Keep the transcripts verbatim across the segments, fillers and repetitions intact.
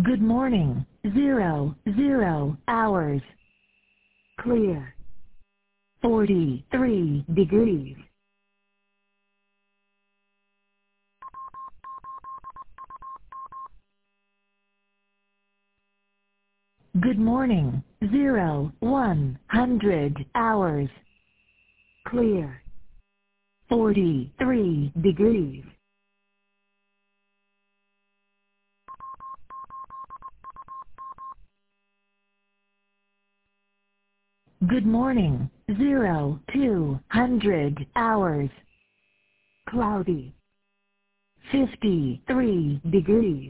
Good morning. Zero, zero hours. Clear. forty-three degrees. Good morning. Zero, one hundred hours. Clear. forty-three degrees. Good morning. Zero, two hundred hours. Cloudy. fifty-three degrees.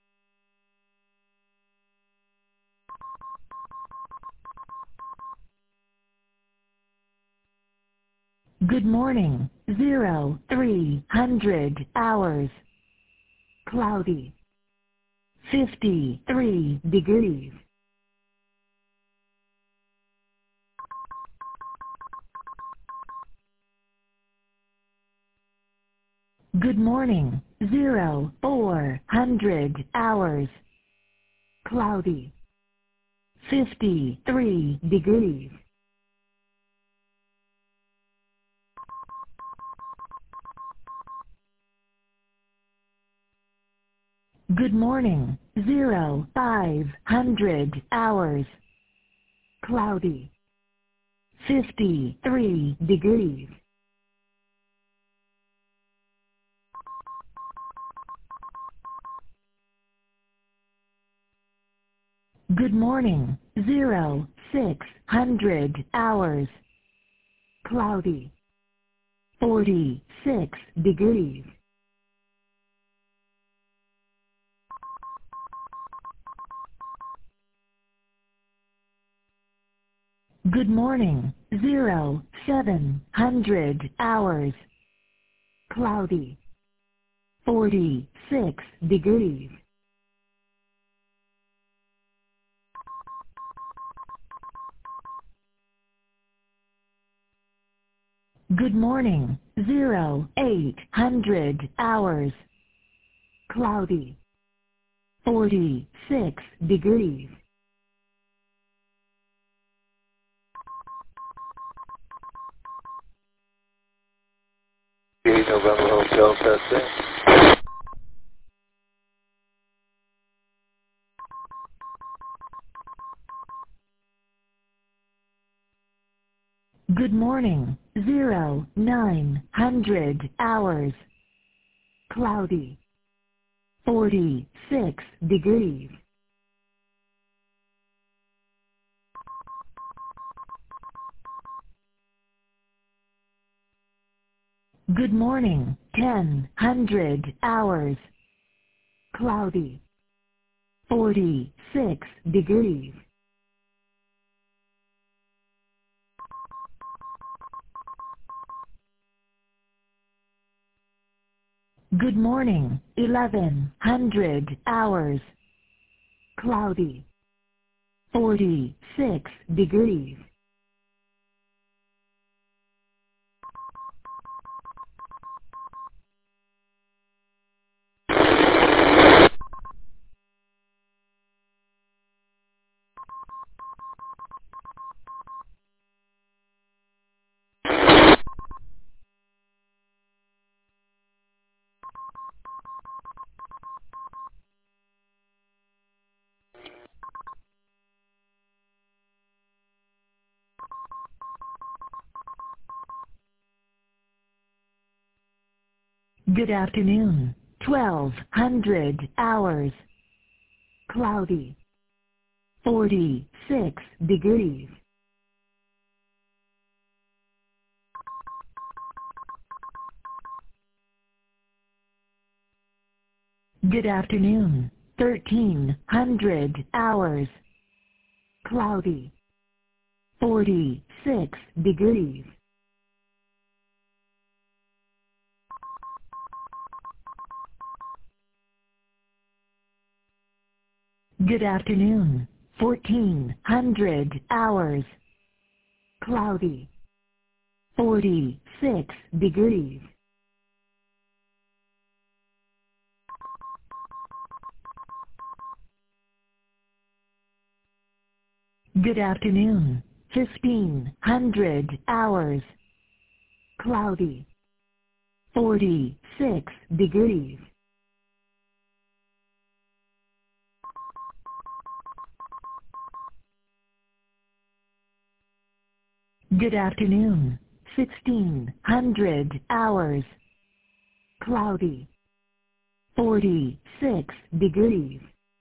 Good morning. Zero, three hundred hours. Cloudy. fifty-three degrees. Good morning. Zero, four hundred hours. Cloudy. fifty-three degrees. Good morning. Zero, five hundred hours. Cloudy. fifty-three degrees. Good morning. Zero, six hundred hours. Cloudy. forty-six degrees. Good morning. Zero, seven hundred hours. Cloudy. forty-six degrees. Good morning. Zero, eight hundred hours. Cloudy. forty-six degrees. eight November Hotel testing. Good morning. Zero, nine hundred hours. Cloudy. forty-six degrees. Good morning. Ten hundred hours. Cloudy. forty-six degrees. Good morning. Eleven hundred hours. Cloudy. forty-six degrees. Good afternoon. Twelve hundred hours. Cloudy. forty-six degrees. Good afternoon. Thirteen hundred hours. Cloudy. forty-six degrees. Good afternoon. Fourteen hundred hours. Cloudy. forty-six degrees. Good afternoon. fifteen hundred hours. Cloudy. forty-six degrees. Good afternoon. sixteen hundred hours. Cloudy. forty-six degrees.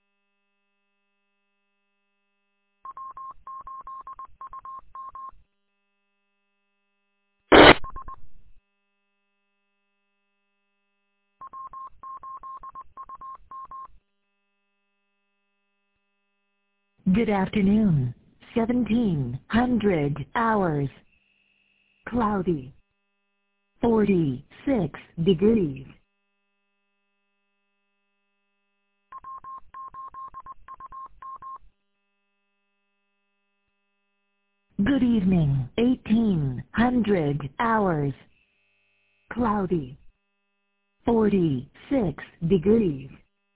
Good afternoon. seventeen hundred hours. Cloudy. forty-six degrees. Good evening. eighteen hundred hours. Cloudy. forty-six degrees.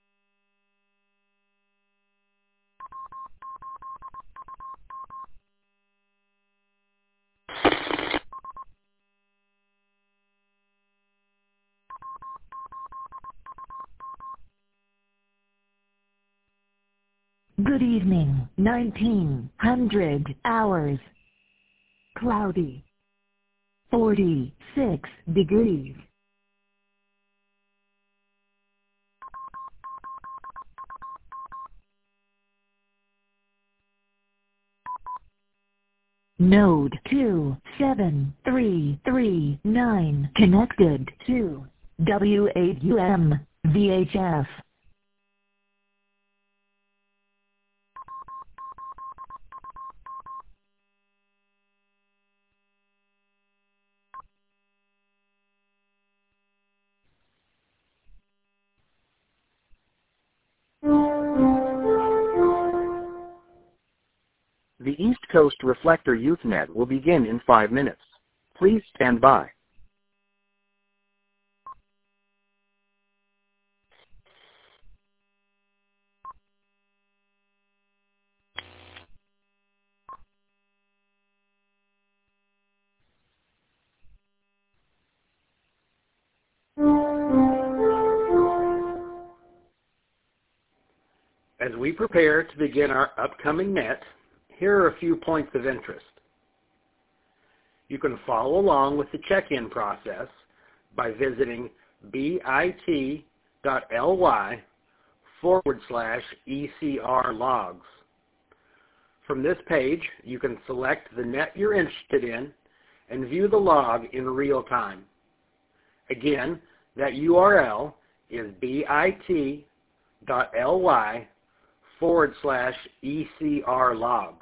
Good evening. nineteen hundred hours. Cloudy. forty-six degrees. Node two seven three three nine connected to W eight U M V H F. The East Coast Reflector YouthNet will begin in five minutes. Please stand by. As we prepare to begin our upcoming net, here are a few points of interest. You can follow along with the check-in process by visiting bit.ly forward slash ECR logs. From this page, you can select the net you're interested in and view the log in real time. Again, that U R L is bit.ly forward slash ECR logs.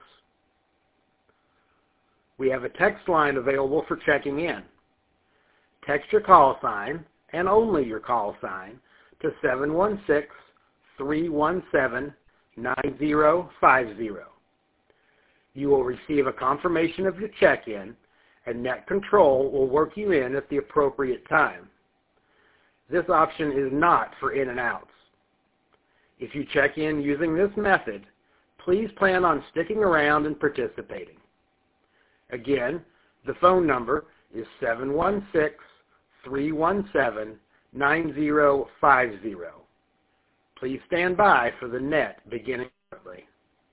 We have a text line available for checking in. Text your call sign, and only your call sign, to seven one six, three one seven, nine zero five zero. You will receive a confirmation of your check-in, and Net Control will work you in at the appropriate time. This option is not for in and outs. If you check in using this method, please plan on sticking around and participating. Again, the phone number is seven one six, three one seven, nine zero five zero. Please stand by for the net beginning shortly.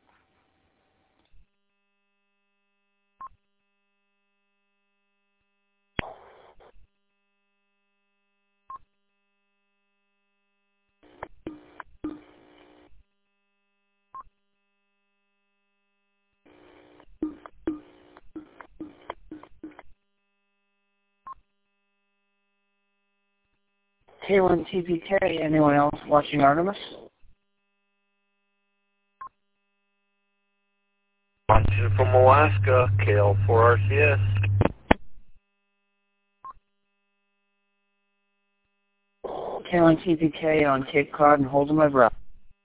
Kalen T P K, anyone else watching Artemis? Watching from Alaska, K L four R C S. Kalen T P K on Cape Cod and holding my breath.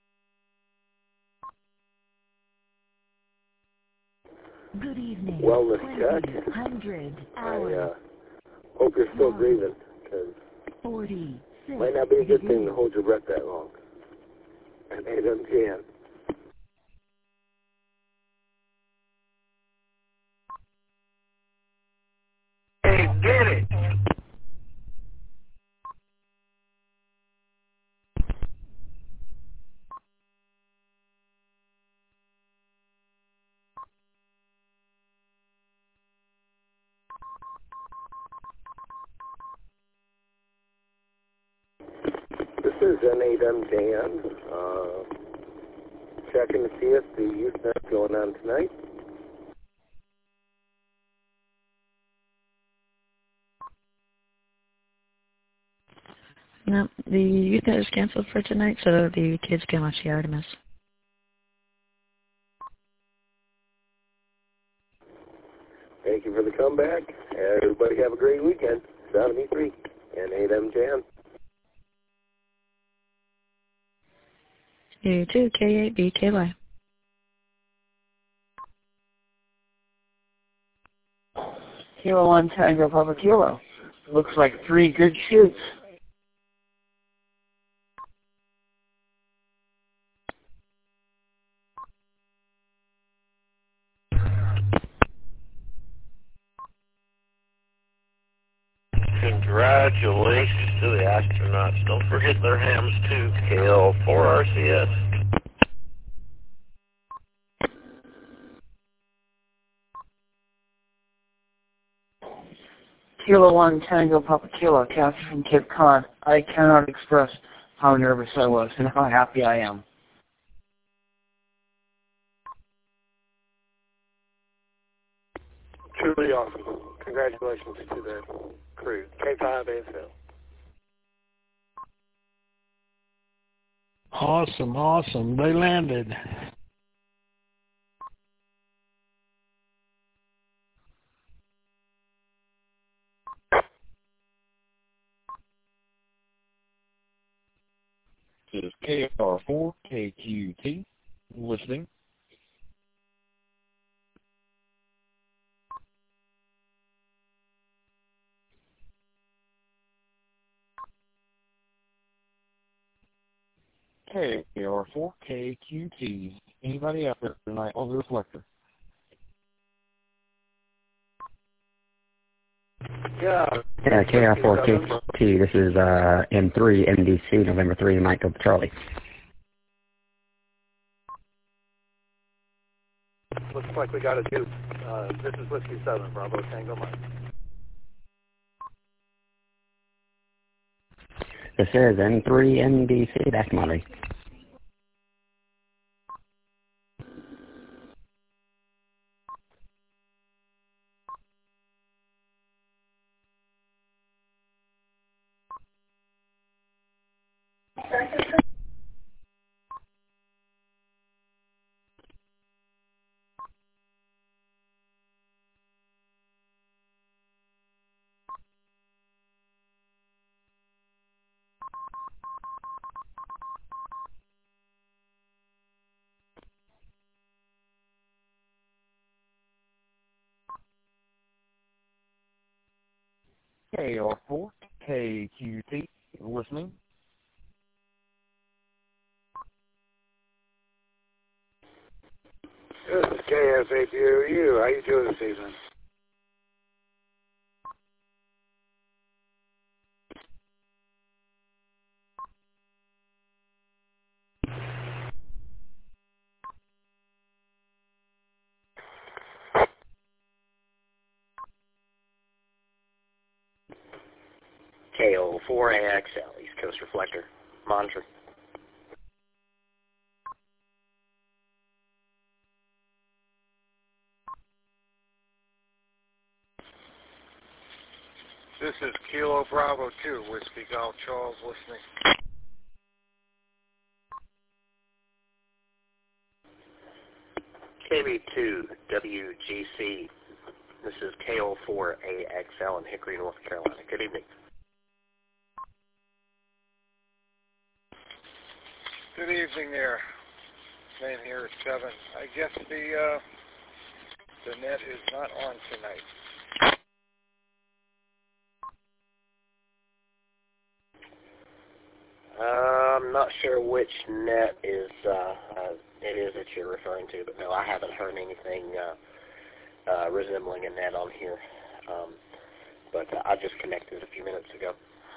Good evening. Wellness check. twenty hundred I hours. uh, hope you're still breathing, because forty-six it might not be a good thing to degrees. hold your breath that long at eight M P M. is N eight M Dan. Uh, checking to see if the youth net's going on tonight. No, the youth net is canceled for tonight, so the kids can watch the Artemis. Thank you for the comeback. Everybody have a great weekend. seventy-three N eight M Jan. You too, K eight B K Y. Kilo one Tango Papa Kilo. Looks like three good shoots. Congratulations to the astronauts. Don't forget their hams too, K L four R C S. Kilo one Tango Papa Kilo, captain from Cape Cod. I cannot express how nervous I was and how happy I am. Truly awesome. Congratulations to the crew. K five A S L. Awesome, awesome. They landed. This is K R four K Q T. Listening. K R four K Q T. Anybody out there tonight on the reflector? Yeah. Yeah, K R four K T. This is uh, M three M D C, November three, Mike Delta Charlie. Looks like we got a dupe. Uh, this is Whiskey seven, Bravo Tango Mike. This is M three M D C, back Molly. K R four K Q T. Listening. This is K S A T O U. How you doing this evening? K O four A X L, East Coast Reflector. Monitor. This is Kilo Bravo two, Whiskey Golf Charles listening. K B two W G C. This is K O four A X L in Hickory, North Carolina. Good evening. Good evening there. Man here at seven. I guess the uh, the net is not on tonight. Uh, I'm not sure which net is uh, uh, it is that you're referring to, but no, I haven't heard anything uh, uh, resembling a net on here. Um, but uh, I just connected a few minutes ago.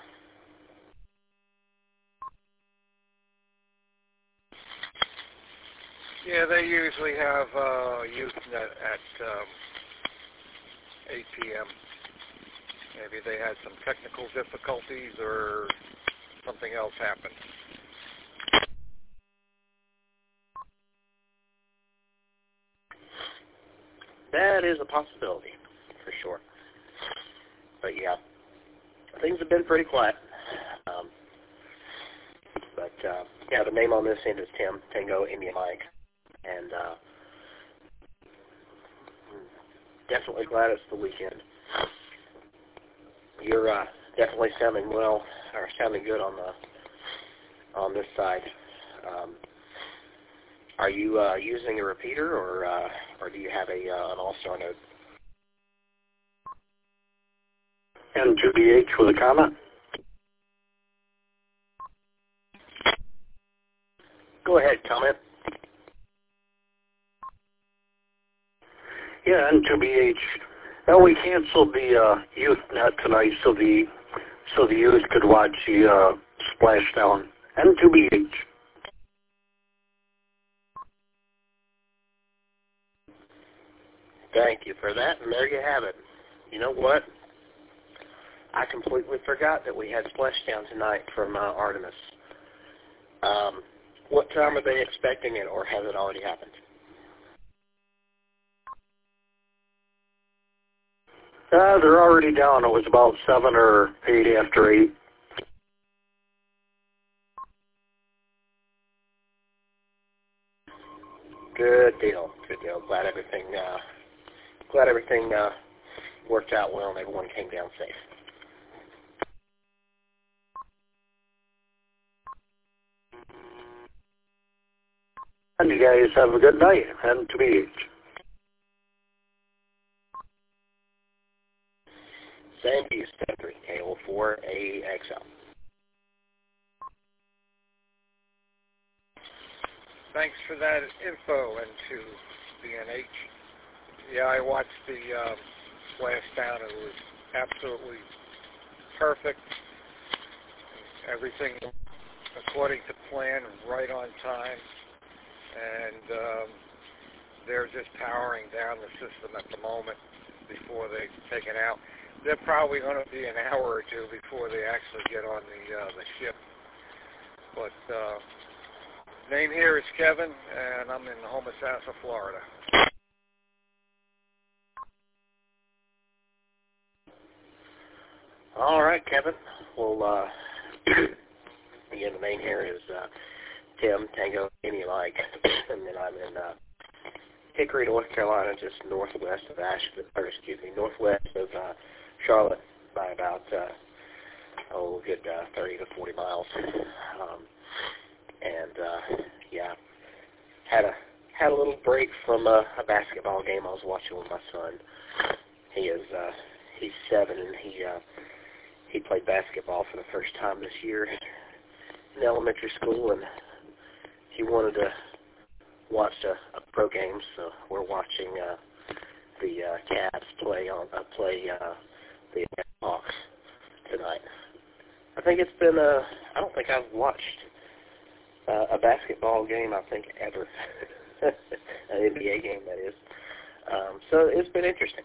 Yeah, they usually have uh, youth net at um, eight p m Maybe they had some technical difficulties or something else happened. that is a possibility for sure. But yeah, things have been pretty quiet. Um, but uh, yeah, the name on this end is Tim Tango India Mike, and uh, definitely glad it's the weekend. You're uh, definitely sounding well, or sounding good on the on this side. Um, are you uh, using a repeater, or uh, or do you have a uh, an all-star node? N two B H with a comment. Go ahead, comment. Yeah, N two B H. Well, we canceled the uh, youth net tonight, so the so the youth could watch the uh, splashdown. N two B H. Thank you for that, and there you have it. You know what? I completely forgot that we had splashdown tonight from uh, Artemis. Um, what time are they expecting it, or has it already happened? Uh, they're already down. It was about seven or eight after eight. Good deal. Good deal. Glad everything. Uh, glad everything uh, worked out well and everyone came down safe. And you guys have a good night. N two B H. Same to you, Step three, K O four A X L. Thanks for that info into B N H. Yeah, I watched the um, splashdown. It was absolutely perfect. Everything according to plan, right on time. And um, they're just powering down the system at the moment before they take it out. They're probably going to be an hour or two before they actually get on the uh, the ship. But uh, name here is Kevin, and I'm in Homosassa, Florida. All right, Kevin. Well, uh, again, the name here is uh, Tim Tango Any Like, and then I'm in uh, Hickory, North Carolina, just northwest of Asheville, or excuse me, northwest of uh, Charlotte by about uh, oh, a good uh, thirty to forty miles. Um, and uh, yeah, had a had a little break from uh, a basketball game I was watching with my son. He is uh, he's seven, and he uh, he played basketball for the first time this year in elementary school, and he wanted to watch a, a pro game, so we're watching uh, the uh, Cavs play on uh, play uh, the Hawks tonight. I think it's been uh, I don't think I've watched uh, a basketball game I think ever, an N B A game that is. Um, so it's been interesting.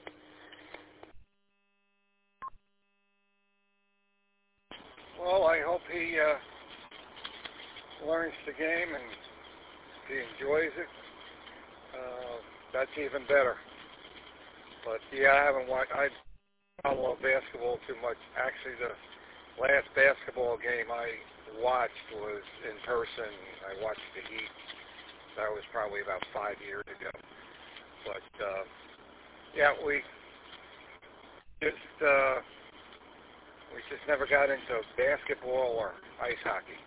Well, I hope he uh, learns the game and he enjoys it. Uh, that's even better. But yeah, I haven't watched. I don't follow basketball too much. Actually, the last basketball game I watched was in person. I watched the Heat. That was probably about five years ago. But uh, yeah, we just uh, we just never got into basketball or ice hockey.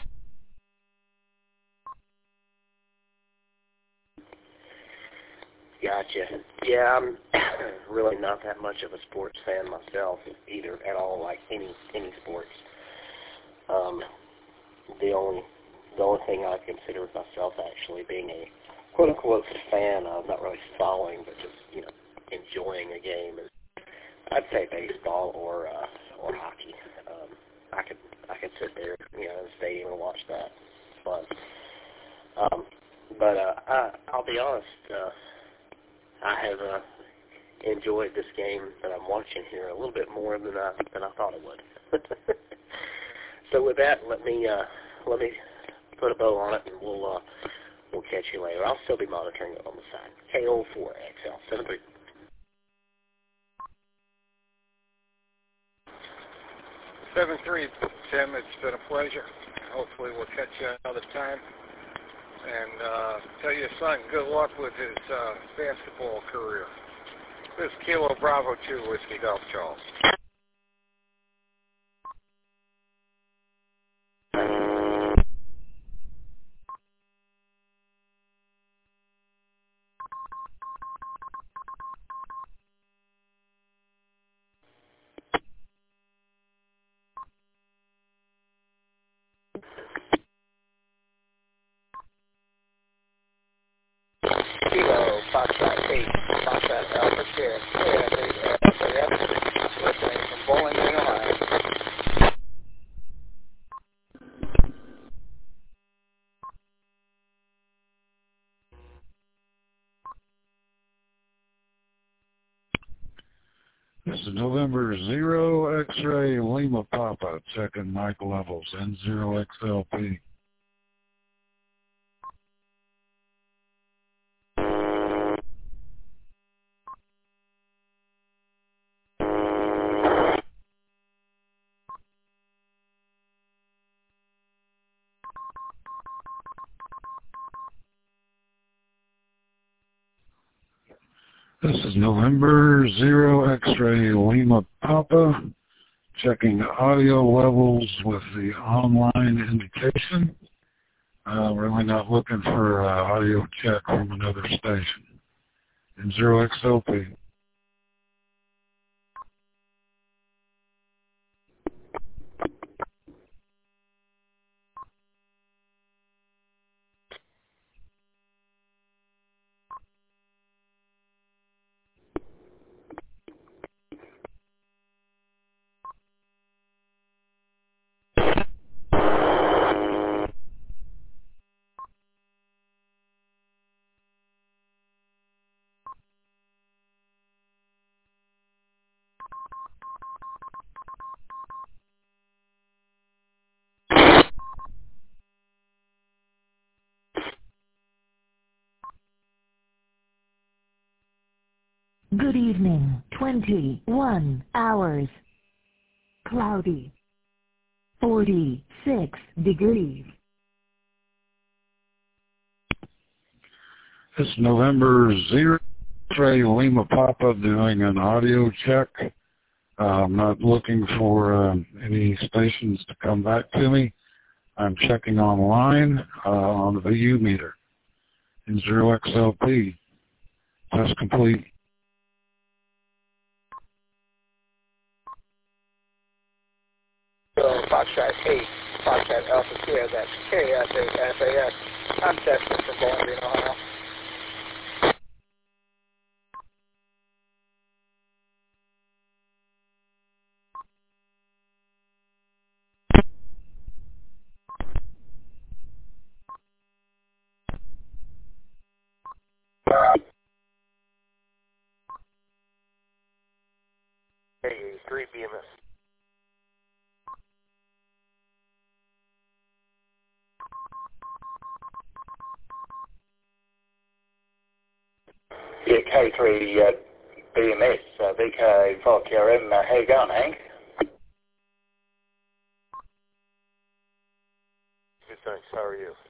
Gotcha. Yeah, I'm really not that much of a sports fan myself either at all, like any any sports. Um, the only the only thing I consider myself actually being a quote unquote fan of, not really following, but just, you know, enjoying a game is, I'd say, baseball or uh, or hockey. Um, I could I could sit there, you know, in the stadium and watch that. It's fun. Um, but uh, I, I'll be honest. Uh, I have uh, enjoyed this game that I'm watching here a little bit more than I than I thought it would. So with that, let me uh, let me put a bow on it, and we'll uh, we'll catch you later. I'll still be monitoring it on the side. K O four X L seven three. seven three, Tim. It's been a pleasure. Hopefully we'll catch you another time. And uh, tell your son good luck with his uh, basketball career. This is Kilo Bravo two, Whiskey Golf Charles. Kilo, Foxtrot eight, Foxtrot Alpha Sierra, Sierra, Sierra, Sierra, listening from Bowling Green, Ohio. This is November zero X-Ray Lima Papa, checking mic levels, N zero X L P. This is November zero X-Ray Lima Papa, checking audio levels with the online indication. Uh, really not looking for uh, audio check from another station. And zero X L P. Good evening. twenty-one hours. Cloudy. forty-six degrees. This is November zero X-Ray Lima Papa doing an audio check. Uh, I'm not looking for uh, any stations to come back to me. I'm checking online uh, on the V U meter. In zero X L P. Test complete. So, Foxtrot eight, Foxtrot Alpha Sierra, that's K S eight F A S. I'm testing from Bowling Green, Ohio. Hey, three B M S. Yeah, K three uh, B M S, uh, V K four T R M. Uh, how you going, Hank? Good, thanks. How are you?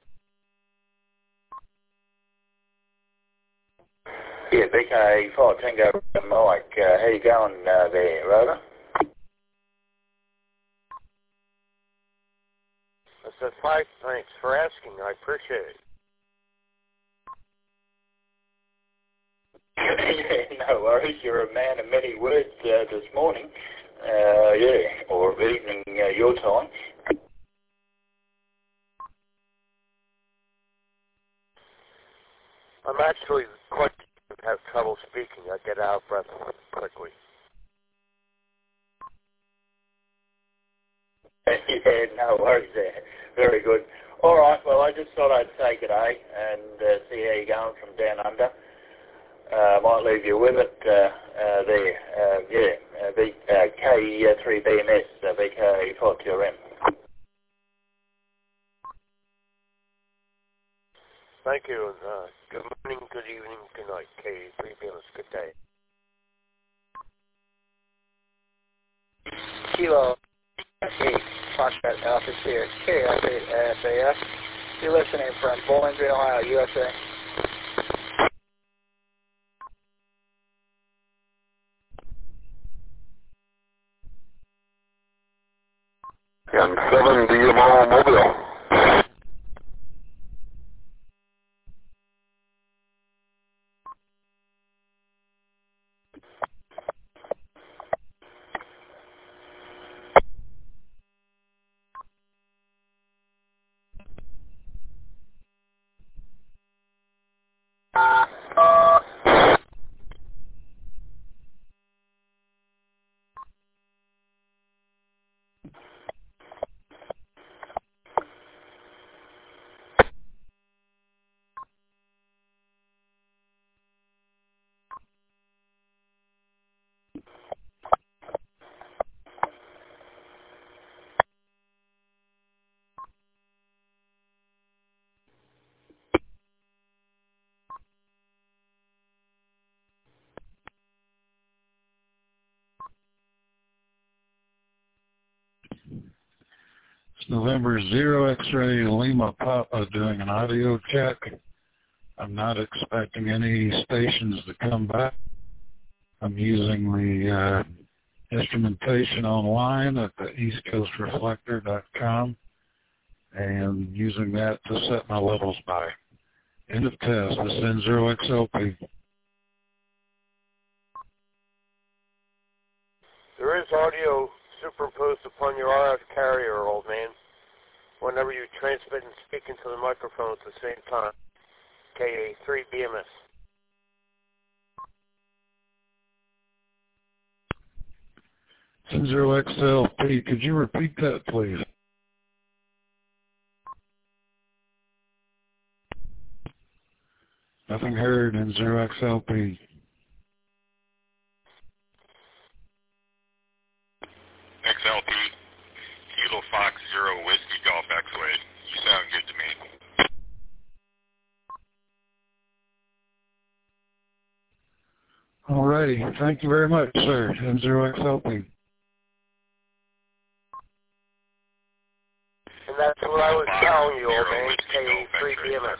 Yeah, V K four Tango Mike. Uh, how you going uh, there, Rhoda? I said, five, thanks for asking. I appreciate it. Yeah, no worries. You're a man of many words uh, this morning. Uh, yeah, or evening uh, your time. I'm actually quite have trouble speaking. I get out of breath quickly. Yeah, no worries there. Very good. All right, well, I just thought I'd say good day and uh, see how you're going from down under. I uh, might leave you with it uh, uh, there. Uh, yeah, uh, v, uh, K three B M S, uh, V K four T R M. Thank you. Uh, good morning, good evening, good night, K three B M S. Good day. Kilo eight, Foxtrot Alpha Sierra, K F eight S A F. You're listening from Bowling Green, Ohio, U S A. And seven D M O Mobile. It's November zero X-ray Lima Papa doing an audio check. I'm not expecting any stations to come back. I'm using the uh, instrumentation online at the east coast reflector dot com and using that to set my levels by. End of test. This is N zero X L P. There is audio superimposed upon your R F carrier, old man, whenever you transmit and speak into the microphone at the same time. K A three B M S. N zero X L P, could you repeat that, please? Nothing heard, N zero X L P. X L P, Kilo Fox Zero Whiskey Golf X-Way. You sound good to me. All righty. Thank you very much, sir. N zero X L P. And that's what I was telling you, old man, K A three B M S.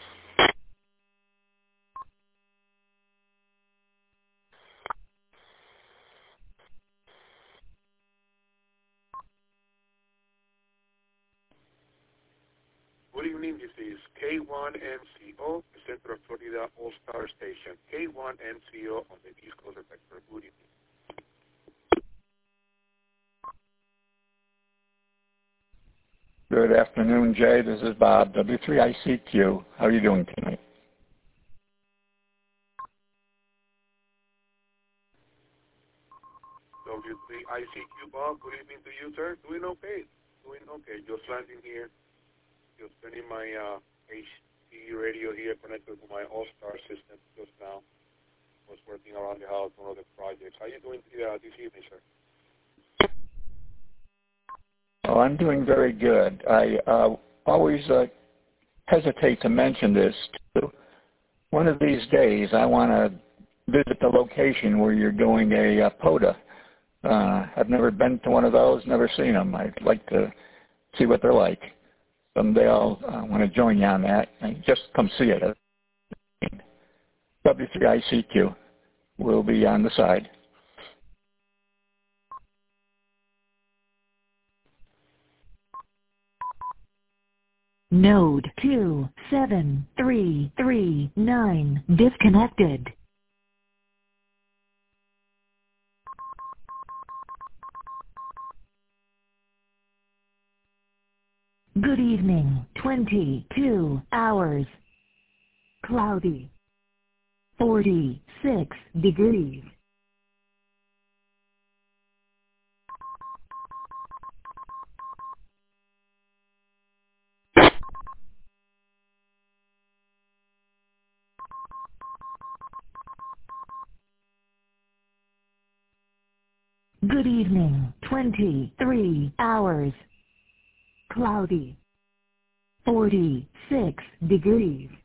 Good evening, this is K one N C O, the Central Florida All-Star Station. K one N C O on the East Coast Reflector. Good evening. Good afternoon, Jay. This is Bob, W three I C Q. How are you doing tonight? W three I C Q, Bob. Good evening to you, sir. Doing okay. Doing okay. Just landing here. Just turning my uh, H D radio here connected to my All-Star system just now. Was working around the house on other projects. How are you doing uh, this evening, sir? Oh, I'm doing very good. I uh, always uh, hesitate to mention this, too. One of these days, I want to visit the location where you're doing a uh, POTA. Uh, I've never been to one of those, never seen them. I'd like to see what they're like. Someday I'll uh, want to join you on that and just come see it. W three I C Q will be on the side. Node two seven three three nine disconnected. Good evening, twenty-two hours. Cloudy. forty-six degrees. Good evening, twenty-three hours. Cloudy. forty-six degrees.